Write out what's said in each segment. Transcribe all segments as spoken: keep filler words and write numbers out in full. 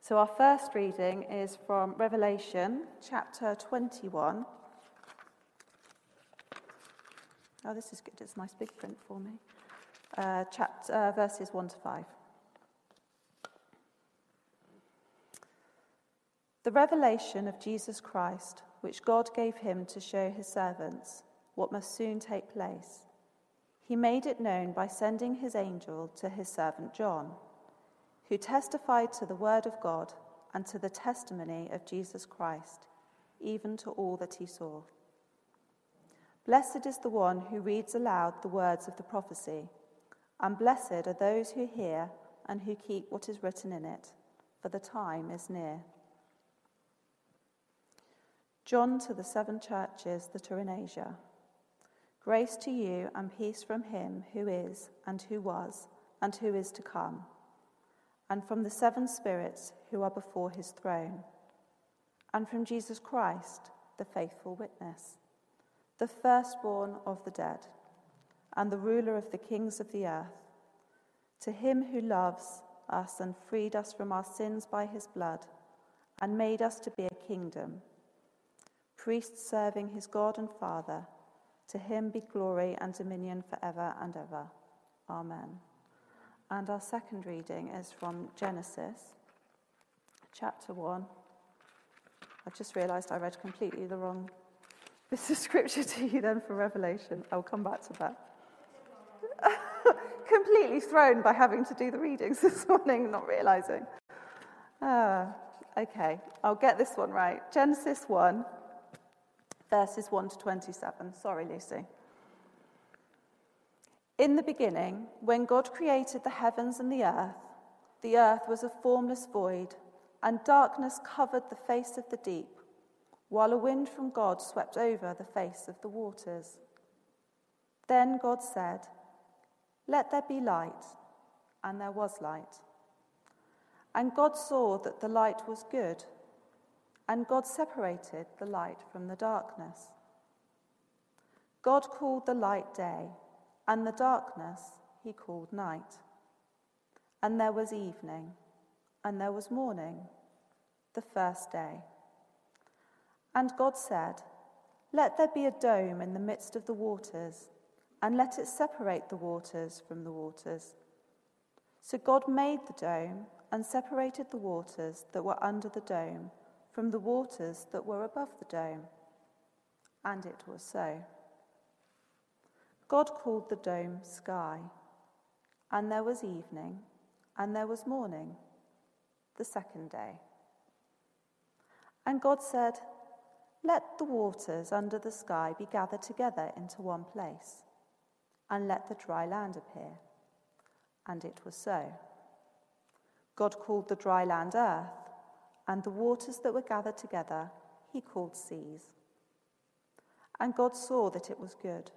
So our first reading is from Revelation chapter twenty-one. Oh, this is good. It's nice big print for me. Uh, chapter, uh, verses one to five. The revelation of Jesus Christ, which God gave him to show his servants what must soon take place. He made it known by sending his angel to his servant John, who testified to the word of God and to the testimony of Jesus Christ, even to all that he saw. Blessed is the one who reads aloud the words of the prophecy, and blessed are those who hear and who keep what is written in it, for the time is near. John to the seven churches that are in Asia. Grace to you and peace from him who is, and who was, and who is to come, and from the seven spirits who are before his throne, and from Jesus Christ, the faithful witness, the firstborn of the dead, and the ruler of the kings of the earth, to him who loves us and freed us from our sins by his blood, and made us to be a kingdom, priests serving his God and Father. To him be glory and dominion forever and ever. Amen. And our second reading is from Genesis, chapter one. I just realised I read completely the wrong bit of scripture to you then for Revelation. I'll come back to that. Completely thrown by having to do the readings this morning, not realising. Ah, okay, I'll get this one right. Genesis one. Verses one to twenty-seven. Sorry, Lucy. In the beginning, when God created the heavens and the earth, the earth was a formless void, and darkness covered the face of the deep, while a wind from God swept over the face of the waters. Then God said, "Let there be light," and there was light. And God saw that the light was good. And God separated the light from the darkness. God called the light day, and the darkness he called night. And there was evening, and there was morning, the first day. And God said, "Let there be a dome in the midst of the waters, and let it separate the waters from the waters." So God made the dome, and separated the waters that were under the dome from the waters that were above the dome. And it was so. God called the dome sky, and there was evening, and there was morning, the second day. And God said, "Let the waters under the sky be gathered together into one place, and let the dry land appear." And it was so. God called the dry land earth, and the waters that were gathered together he called seas. And God saw that it was good.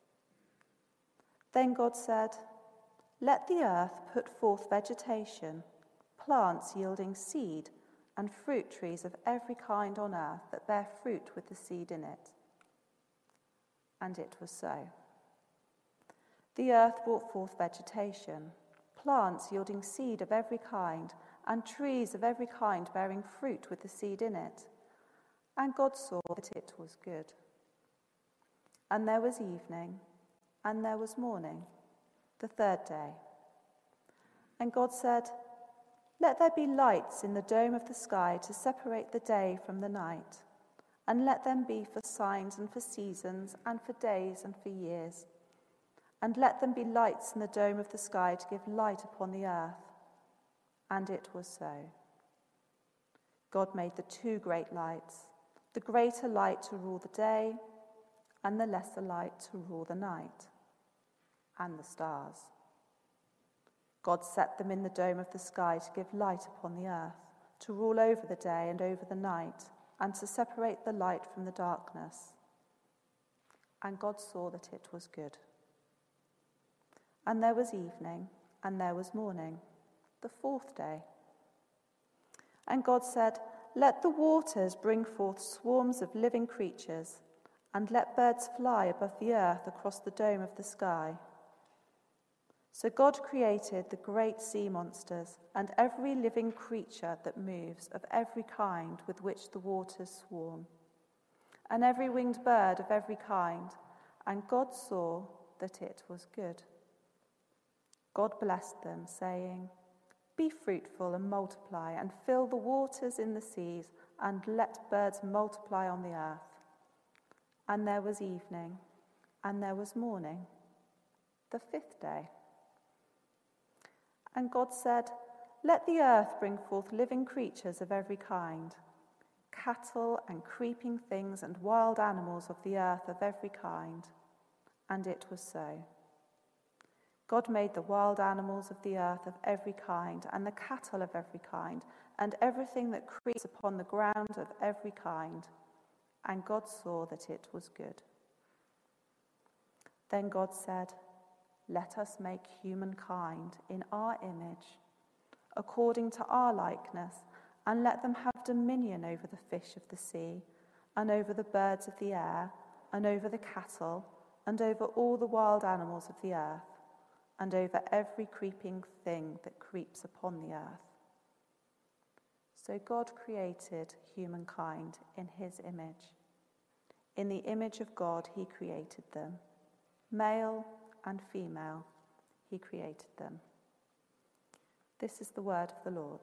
Then God said, "Let the earth put forth vegetation, plants yielding seed, and fruit trees of every kind on earth that bear fruit with the seed in it." And it was so. The earth brought forth vegetation, plants yielding seed of every kind, and trees of every kind bearing fruit with the seed in it. And God saw that it was good. And there was evening, and there was morning, the third day. And God said, "Let there be lights in the dome of the sky to separate the day from the night, and let them be for signs and for seasons and for days and for years. And let them be lights in the dome of the sky to give light upon the earth." And it was so. God made the two great lights, the greater light to rule the day, and the lesser light to rule the night, and the stars. God set them in the dome of the sky to give light upon the earth, to rule over the day and over the night, and to separate the light from the darkness. And God saw that it was good. And there was evening, and there was morning, the fourth day. And God said, "Let the waters bring forth swarms of living creatures, and let birds fly above the earth across the dome of the sky." So God created the great sea monsters and every living creature that moves of every kind with which the waters swarm, and every winged bird of every kind, and God saw that it was good. God blessed them, saying, "Be fruitful and multiply, and fill the waters in the seas, and let birds multiply on the earth." And there was evening, and there was morning, the fifth day. And God said, "Let the earth bring forth living creatures of every kind, cattle and creeping things and wild animals of the earth of every kind." And it was so. God made the wild animals of the earth of every kind, and the cattle of every kind, and everything that creeps upon the ground of every kind. And God saw that it was good. Then God said, "Let us make humankind in our image, according to our likeness, and let them have dominion over the fish of the sea, and over the birds of the air, and over the cattle, and over all the wild animals of the earth, and over every creeping thing that creeps upon the earth." So God created humankind in his image. In the image of God he created them. Male and female, he created them. This is the word of the Lord.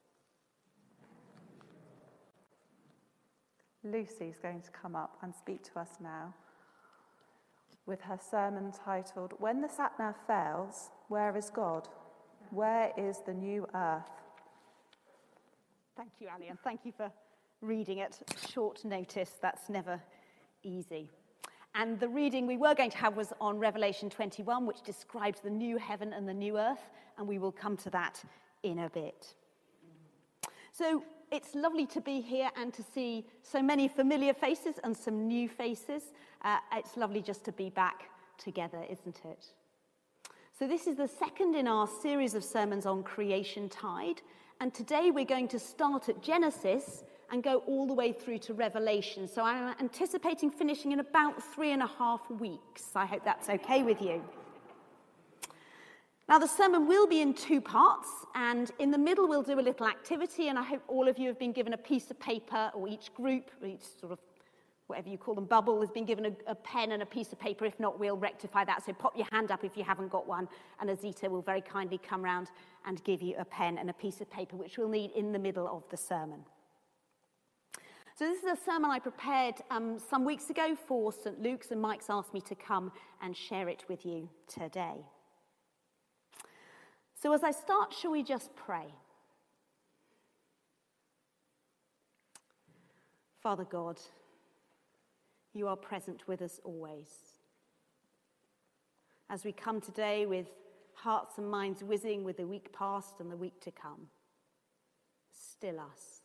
Lucy's going to come up and speak to us now with her sermon titled, "When the Sat-Nav Fails, Where is God? Where is the New Earth?" Thank you, Ali, and thank you for reading at short notice. That's never easy. And the reading we were going to have was on Revelation twenty-one, which describes the new heaven and the new earth, and we will come to that in a bit. So it's lovely to be here and to see so many familiar faces and some new faces. Uh, it's lovely just to be back together, isn't it? So this is the second in our series of sermons on Creation Tide, and today we're going to start at Genesis and go all the way through to Revelation. So I'm anticipating finishing in about three and a half weeks. I hope that's okay with you. Now, the sermon will be in two parts, and in the middle we'll do a little activity, and I hope all of you have been given a piece of paper, or each group, or each sort of, whatever you call them, bubble, has been given a, a pen and a piece of paper. If not, we'll rectify that. So pop your hand up if you haven't got one, and Azita will very kindly come round and give you a pen and a piece of paper, which we'll need in the middle of the sermon. So this is a sermon I prepared um, some weeks ago for Saint Luke's, and Mike's asked me to come and share it with you today. So as I start, shall we just pray? Father God, you are present with us always. As we come today with hearts and minds whizzing with the week past and the week to come, still us.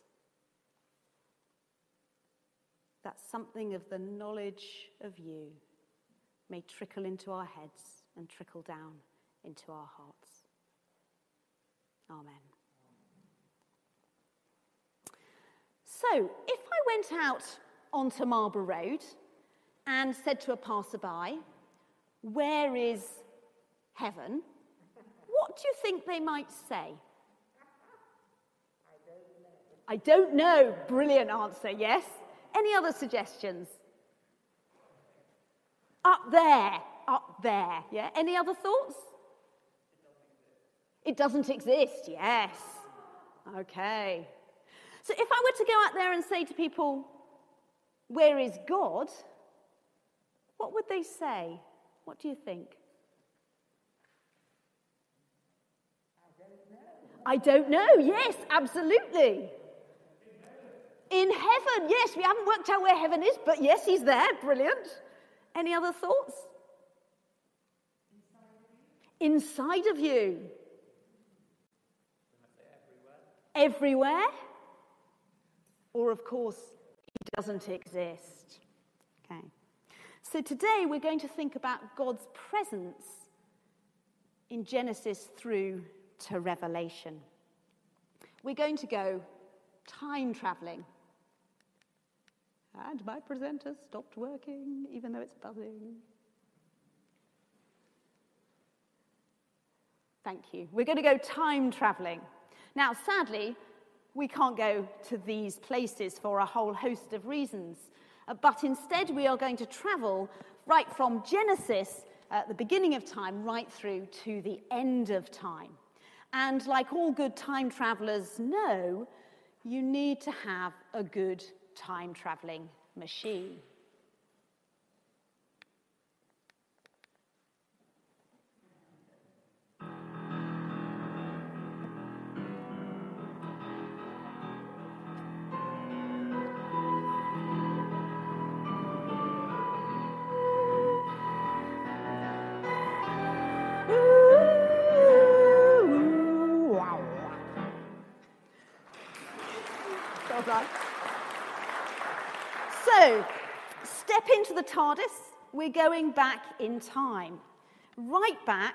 That something of the knowledge of you may trickle into our heads and trickle down into our hearts. Amen. So, if I went out onto Marlborough Road and said to a passerby, "Where is heaven?" what do you think they might say? I don't know. I don't know. Brilliant answer, yes. Any other suggestions? Up there, up there, yeah. Any other thoughts? It doesn't exist, yes. Okay. So if I were to go out there and say to people, "Where is God?" what would they say? What do you think? I don't know. I don't know, yes, absolutely. In heaven, yes, we haven't worked out where heaven is, but yes, he's there, brilliant. Any other thoughts? Inside of you. Inside of you. Everywhere? Everywhere? Or, of course, he doesn't exist. Okay. So today we're going to think about God's presence in Genesis through to Revelation. We're going to go time traveling. And my presenter stopped working, even though it's buzzing. Thank you. We're going to go time travelling. Now, sadly, we can't go to these places for a whole host of reasons. Uh, but instead, we are going to travel right from Genesis, at the beginning of time, right through to the end of time. And like all good time travellers know, you need to have a good time travelling machine. So, step into the TARDIS. We're going back in time. Right back,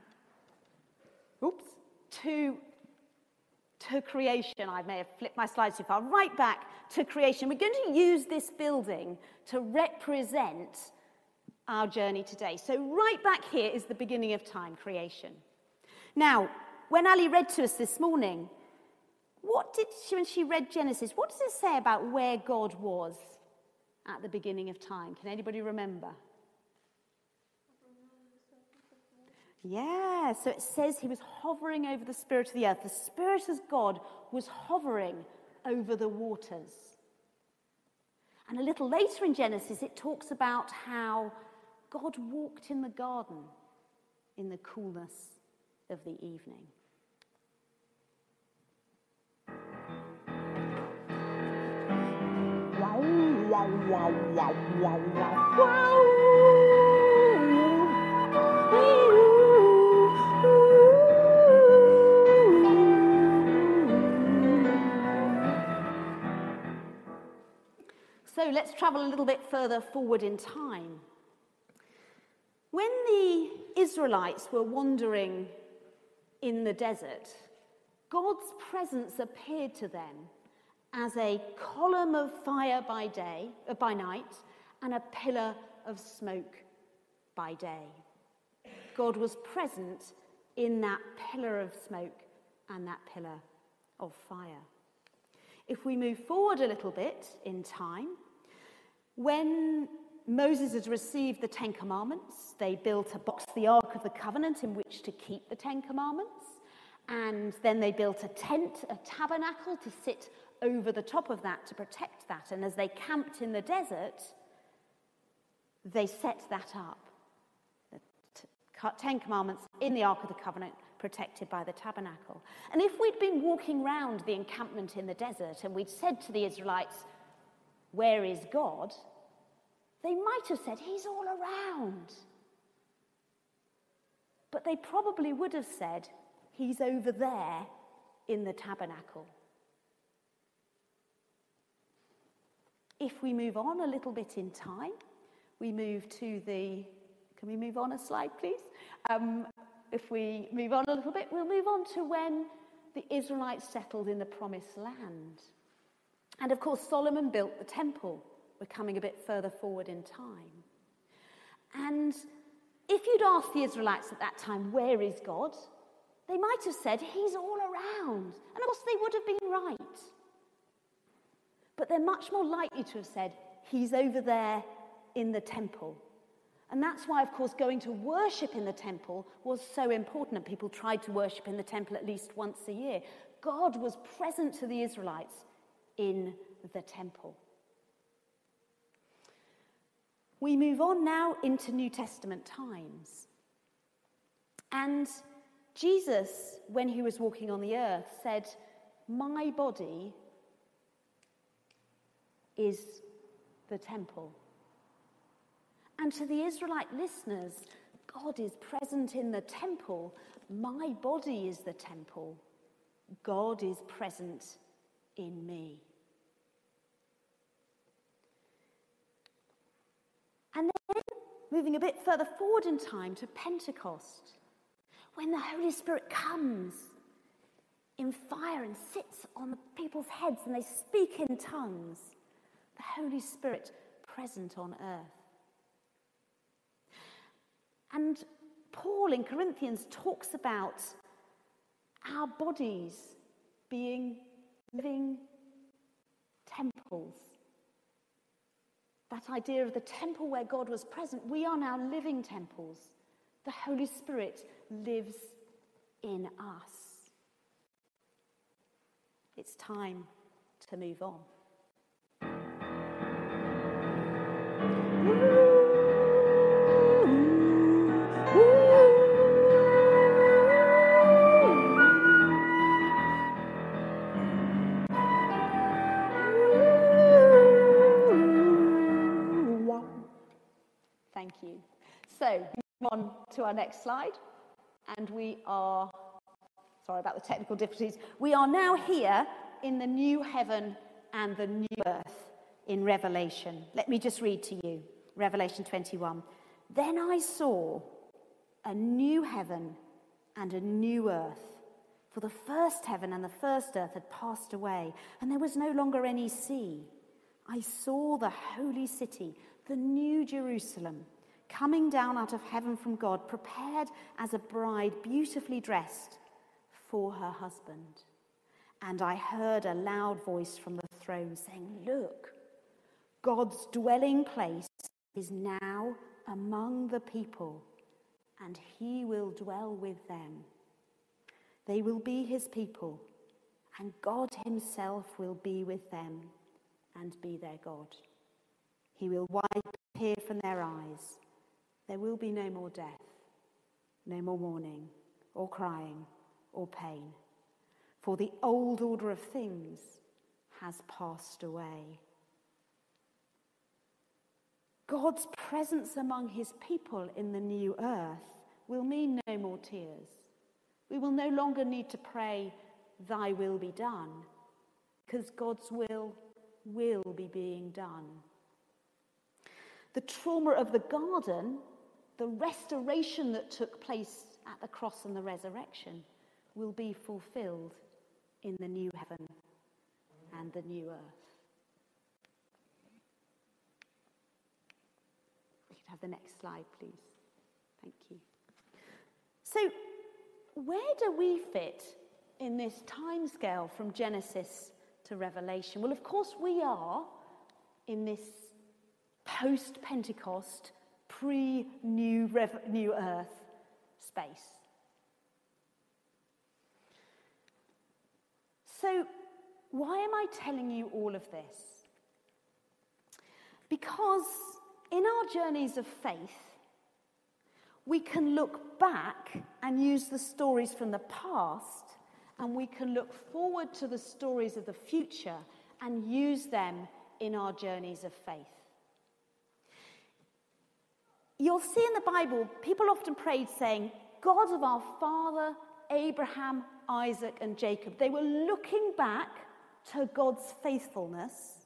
oops, to, to creation. I may have flipped my slides too far. Right back to creation. We're going to use this building to represent our journey today. So right back here is the beginning of time, creation. Now, when Ali read to us this morning, what did she, when she read Genesis, what does it say about where God was at the beginning of time? Can anybody remember? Yeah, so it says he was hovering over the spirit of the earth. The spirit of God was hovering over the waters. And a little later in Genesis, it talks about how God walked in the garden in the coolness of the evening. Wow, wow, wow, wow, wow, wow, wow. So let's travel a little bit further forward in time. When the Israelites were wandering in the desert, God's presence appeared to them as a column of fire by day, uh, by night, and a pillar of smoke by day. God was present in that pillar of smoke and that pillar of fire. If we move forward a little bit in time, when Moses had received the Ten Commandments, they built a box, the Ark of the Covenant, in which to keep the Ten Commandments. And then they built a tent, a tabernacle, to sit over the top of that to protect that. And as they camped in the desert, they set that up. The Ten Commandments in the Ark of the Covenant, protected by the tabernacle. And if we'd been walking round the encampment in the desert and we'd said to the Israelites, "Where is God?" they might have said, "He's all around." But they probably would have said, "He's over there in the tabernacle." If we move on a little bit in time, we move to the, can we move on a slide, please? Um, if we move on a little bit, we'll move on to when the Israelites settled in the Promised Land. And of course, Solomon built the temple. We're coming a bit further forward in time. And if you'd asked the Israelites at that time, "Where is God?" they might have said, "He's all around." And of course, they would have been right. But they're much more likely to have said, "He's over there in the temple." And that's why, of course, going to worship in the temple was so important. And people tried to worship in the temple at least once a year. God was present to the Israelites in the temple. We move on now into New Testament times. And Jesus, when he was walking on the earth, said, "My body is the temple." And to the Israelite listeners, God is present in the temple. My body is the temple. God is present in me. And then, moving a bit further forward in time to Pentecost, when the Holy Spirit comes in fire and sits on the people's heads and they speak in tongues, the Holy Spirit present on earth. And Paul in Corinthians talks about our bodies being living temples. That idea of the temple where God was present, we are now living temples. The Holy Spirit lives in us. It's time to move on. Thank you. So, move on to our next slide. And we are, sorry about the technical difficulties, we are now here in the new heaven and the new earth in Revelation. Let me just read to you, Revelation twenty-one. Then I saw a new heaven and a new earth, for the first heaven and the first earth had passed away, and there was no longer any sea. I saw the holy city, the new Jerusalem, coming down out of heaven from God, prepared as a bride beautifully dressed for her husband. And I heard a loud voice from the throne saying, "Look, God's dwelling place is now among the people, and he will dwell with them. They will be his people, and God himself will be with them and be their God. He will wipe a tear from their eyes. There will be no more death, no more mourning, or crying, or pain, for the old order of things has passed away." God's presence among his people in the new earth will mean no more tears. We will no longer need to pray, "Thy will be done," because God's will will be being done. The trauma of the garden, the restoration that took place at the cross and the resurrection, will be fulfilled in the new heaven and the new earth. We could have the next slide, please. Thank you. So, where do we fit in this timescale from Genesis to Revelation? Well, of course, we are in this post-Pentecost, pre-new Rev- new earth space. So, why am I telling you all of this? Because in our journeys of faith, we can look back and use the stories from the past, and we can look forward to the stories of the future and use them in our journeys of faith. You'll see in the Bible, people often prayed saying, "God of our father, Abraham, Isaac, and Jacob." They were looking back to God's faithfulness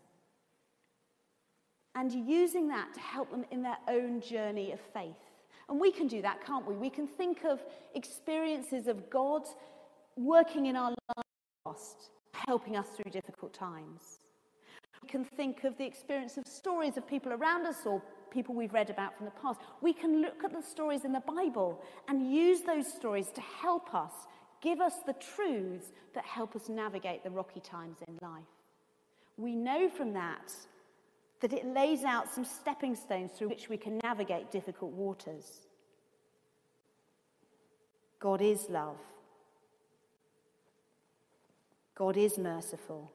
and using that to help them in their own journey of faith. And we can do that, can't we? We can think of experiences of God working in our lives, helping us through difficult times. We can think of the experience of stories of people around us or people we've read about from the past. We can look at the stories in the Bible and use those stories to help us, give us the truths that help us navigate the rocky times in life. We know from that that it lays out some stepping stones through which we can navigate difficult waters. God is love. God is merciful.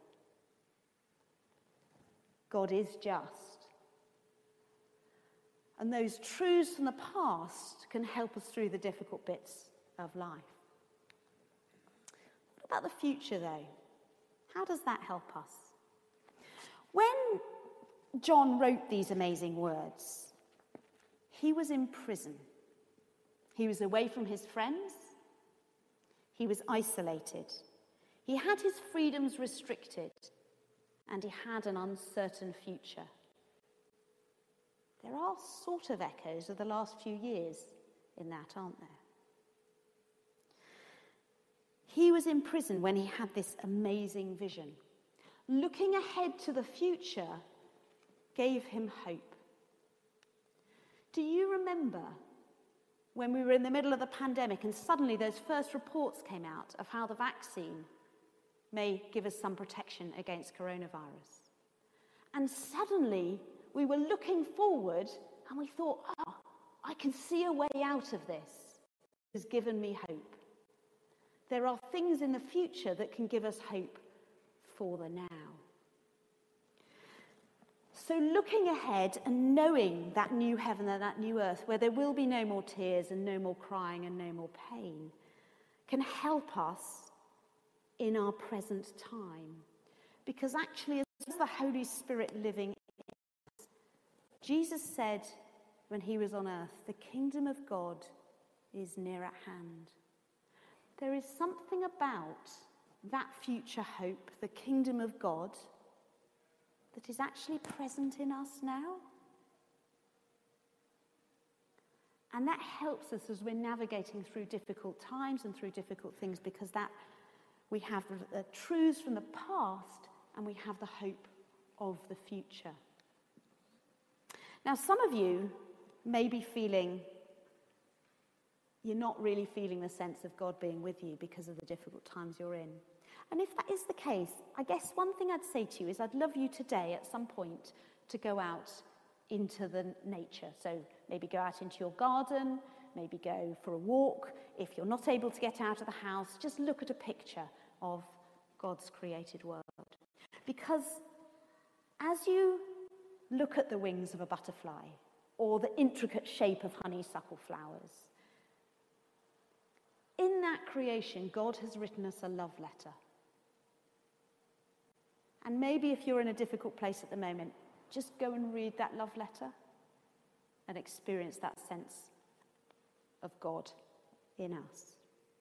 God is just. And those truths from the past can help us through the difficult bits of life. What about the future, though? How does that help us? When John wrote these amazing words, he was in prison. He was away from his friends. He was isolated. He had his freedoms restricted, and he had an uncertain future. There are sort of echoes of the last few years in that, aren't there? He was in prison when he had this amazing vision. Looking ahead to the future gave him hope. Do you remember when we were in the middle of the pandemic and suddenly those first reports came out of how the vaccine may give us some protection against coronavirus. And suddenly we were looking forward and we thought, oh, I can see a way out of this. It has given me hope. There are things in the future that can give us hope for the now. So looking ahead and knowing that new heaven and that new earth, where there will be no more tears and no more crying and no more pain, can help us in our present time. Because actually, as the Holy Spirit living in us, Jesus said when he was on earth, the kingdom of God is near at hand. There is something about that future hope, the kingdom of God, that is actually present in us now. And that helps us as we're navigating through difficult times and through difficult things, because that we have the, the truths from the past and we have the hope of the future. Now, some of you may be feeling you're not really feeling the sense of God being with you because of the difficult times you're in. And if that is the case, I guess one thing I'd say to you is I'd love you today at some point to go out into the nature. So maybe go out into your garden, maybe go for a walk. If you're not able to get out of the house, just look at a picture of God's created world. Because as you look at the wings of a butterfly or the intricate shape of honeysuckle flowers, in that creation, God has written us a love letter. And maybe if you're in a difficult place at the moment, just go and read that love letter and experience that sense of God in us.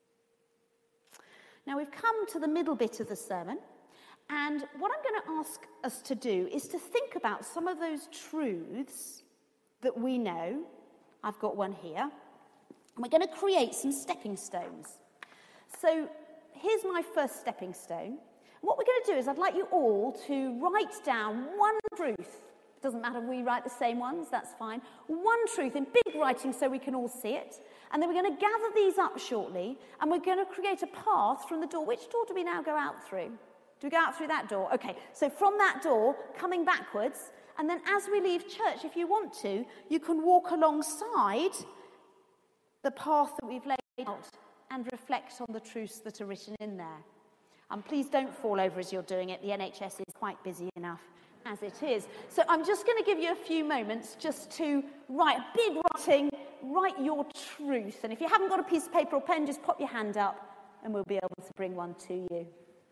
Now we've come to the middle bit of the sermon, and what I'm going to ask us to do is to think about some of those truths that we know. I've got one here. And we're going to create some stepping stones. So here's my first stepping stone. What we're going to do is I'd like you all to write down one truth. It doesn't matter if we write the same ones, that's fine. One truth in big writing so we can all see it. And then we're going to gather these up shortly, and we're going to create a path from the door. Which door do we now go out through? Do we go out through that door? Okay, so from that door, coming backwards, and then as we leave church, if you want to, you can walk alongside the path that we've laid out and reflect on the truths that are written in there. And please don't fall over as you're doing it. The N H S is quite busy enough as it is. So I'm just going to give you a few moments just to write a big writing, write your truth. And if you haven't got a piece of paper or pen, just pop your hand up and we'll be able to bring one to you.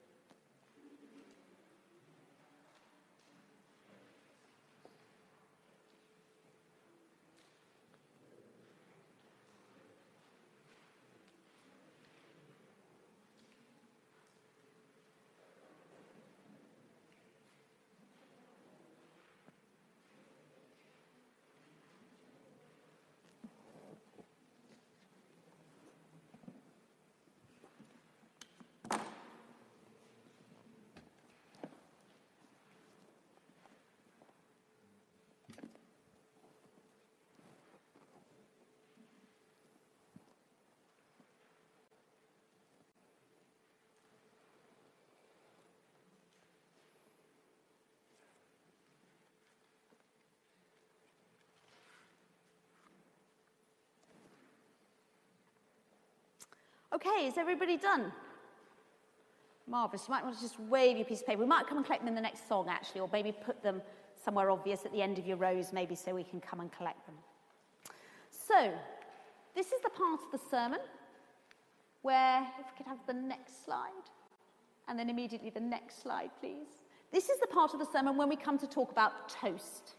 Okay, is everybody done? Marvellous. You might want to just wave your piece of paper. We might come and collect them in the next song, actually, or maybe put them somewhere obvious at the end of your rows, maybe, so we can come and collect them. So, this is the part of the sermon where, if we could have the next slide, and then immediately the next slide, please. This is the part of the sermon when we come to talk about toast.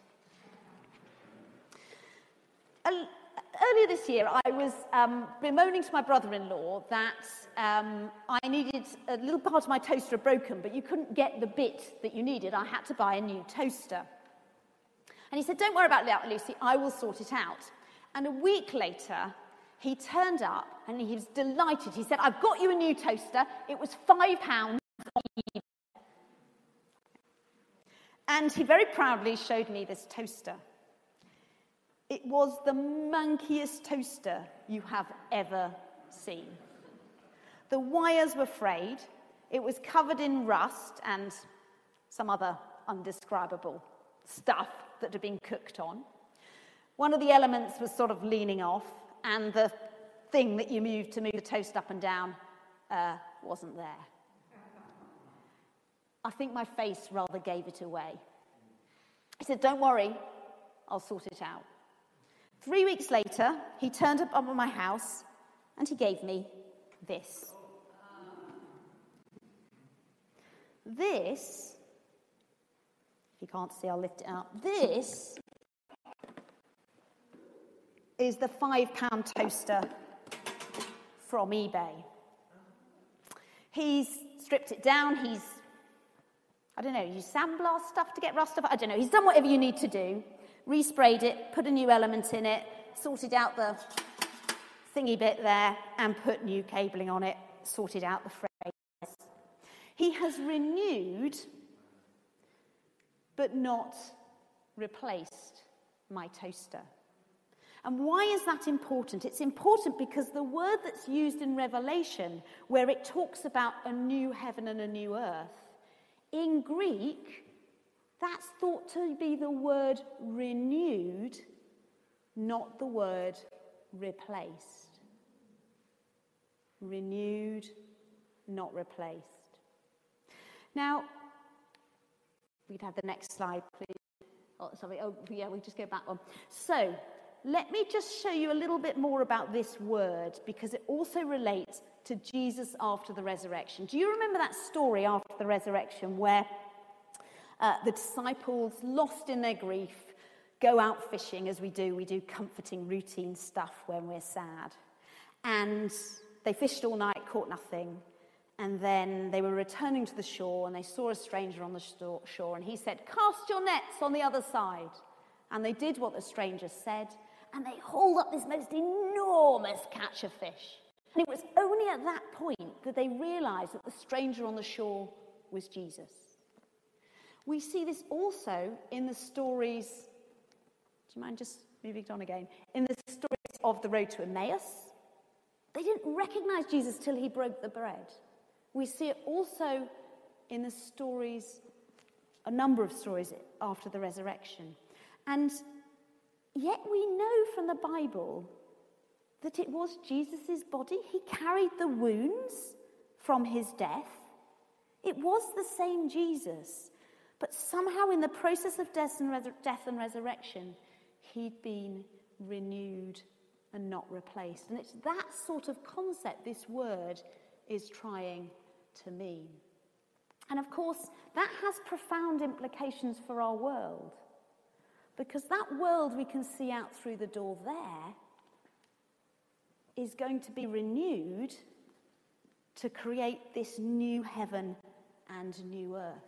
A Earlier this year, I was um, bemoaning to my brother-in-law that um, I needed a little part of my toaster broken, but you couldn't get the bit that you needed. I had to buy a new toaster. And he said, don't worry about that, Lucy, I will sort it out. And a week later, he turned up and he was delighted. He said, I've got you a new toaster. It was five pounds. And he very proudly showed me this toaster. It It was the mankiest toaster you have ever seen. The wires were frayed. It was covered in rust and some other undescribable stuff that had been cooked on. One of the elements was sort of leaning off, and the thing that you moved to move the toast up and down uh, wasn't there. I think my face rather gave it away. He said, "Don't worry, I'll sort it out." Three weeks later, he turned up at my house and he gave me this. This, if you can't see, I'll lift it up. This is the five-pound toaster from eBay. He's stripped it down. He's, I don't know, used sandblast stuff to get rust off. I don't know. He's done whatever you need to do. Resprayed it, put a new element in it, sorted out the thingy bit there, and put new cabling on it, sorted out the frames. He has renewed, but not replaced my toaster. And why is that important? It's important because the word that's used in Revelation, where it talks about a new heaven and a new earth, in Greek, that's thought to be the word renewed, not the word replaced. Renewed, not replaced. Now, we'd have the next slide, please. Oh, sorry. Oh, yeah, we just go back one. So, let me just show you a little bit more about this word, because it also relates to Jesus after the resurrection. Do you remember that story after the resurrection where uh, the disciples, lost in their grief, go out fishing, as we do. We do comforting, routine stuff when we're sad. And they fished all night, caught nothing. And then they were returning to the shore, and they saw a stranger on the shore, and he said, "Cast your nets on the other side." And they did what the stranger said, and they hauled up this most enormous catch of fish. And it was only at that point that they realized that the stranger on the shore was Jesus. We see this also in the stories, do you mind just moving it on again? In the stories of the road to Emmaus. They didn't recognize Jesus till he broke the bread. We see it also in the stories, a number of stories after the resurrection. And yet we know from the Bible that it was Jesus' body. He carried the wounds from his death. It was the same Jesus. But somehow in the process of death and, res- death and resurrection, he'd been renewed and not replaced. And it's that sort of concept this word is trying to mean. And of course, that has profound implications for our world. Because that world we can see out through the door there is going to be renewed to create this new heaven and new earth.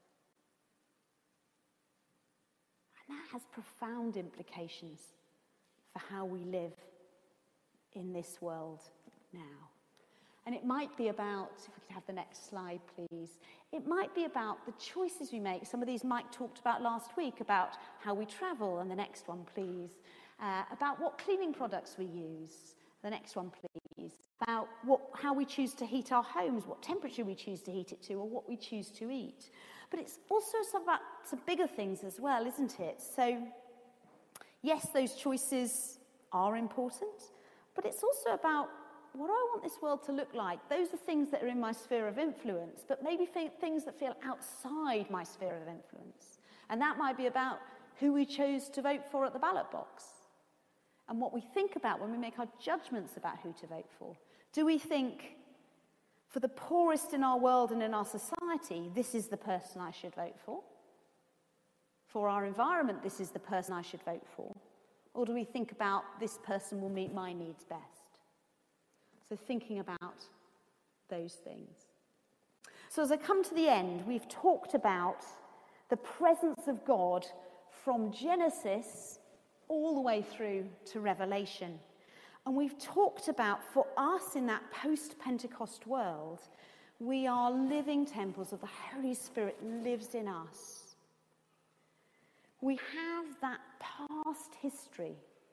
And that has profound implications for how we live in this world now. And it might be about, if we could have the next slide, please. It might be about the choices we make. Some of these Mike talked about last week, about how we travel. And the next one, please. Uh, about what cleaning products we use. The next one, please. About what, how we choose to heat our homes, what temperature we choose to heat it to, or what we choose to eat. But it's also some, about some bigger things as well, isn't it? So, yes, those choices are important. But it's also about, what do I want this world to look like? Those are things that are in my sphere of influence, but maybe things that feel outside my sphere of influence. And that might be about who we chose to vote for at the ballot box, and what we think about when we make our judgments about who to vote for. Do we think, for the poorest in our world and in our society, this is the person I should vote for? For our environment, this is the person I should vote for? Or do we think about, this person will meet my needs best? So thinking about those things. So as I come to the end, we've talked about the presence of God from Genesis all the way through to Revelation. And we've talked about, for us in that post-Pentecost world, we are living temples of the Holy Spirit lives in us. We have that past history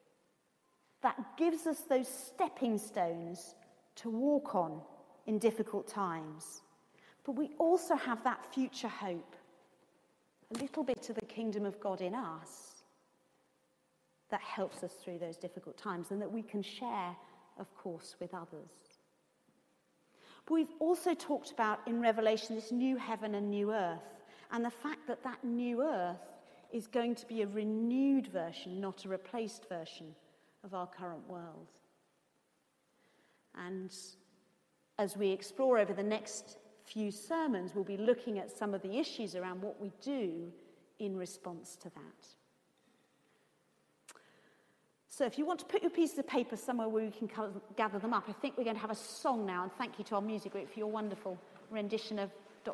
that gives us those stepping stones to walk on in difficult times. But we also have that future hope, a little bit of the kingdom of God in us that helps us through those difficult times and that we can share, of course, with others. But we've also talked about in Revelation this new heaven and new earth, and the fact that that new earth is going to be a renewed version, not a replaced version of our current world. And as we explore over the next few sermons, we'll be looking at some of the issues around what we do in response to that. So if you want to put your pieces of paper somewhere where we can gather them up, I think we're going to have a song now, and thank you to our music group for your wonderful rendition of